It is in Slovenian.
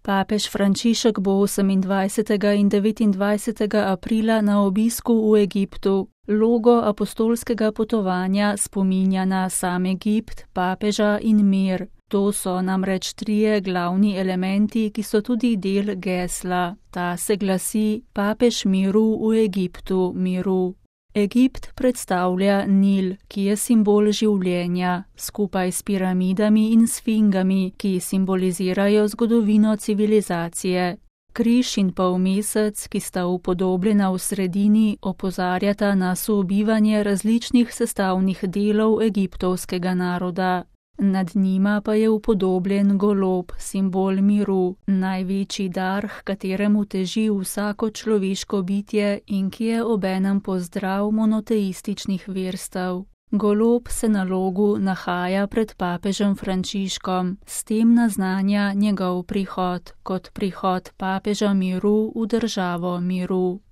Papež Frančišek bo 28. in 29. aprila na obisku v Egiptu. Logo apostolskega potovanja spominja na sam Egipt, papeža in mir. To so namreč trije glavni elementi, ki so tudi del gesla. Ta se glasi: Papež miru v Egiptu miru. Egipt predstavlja Nil, ki je simbol življenja, skupaj s piramidami in sfingami, ki simbolizirajo zgodovino civilizacije. Križ in polmesec, ki sta upodobljena v sredini, opozarjata na sobivanje različnih sestavnih delov egiptovskega naroda. Nad njima pa je upodobljen golob, simbol miru, največji dar, h kateremu teži vsako človeško bitje in ki je obenem pozdrav monoteističnih verstev. Golob se na logu nahaja pred papežem Frančiškom, s tem naznanja njegov prihod, kot prihod papeža miru v državo miru.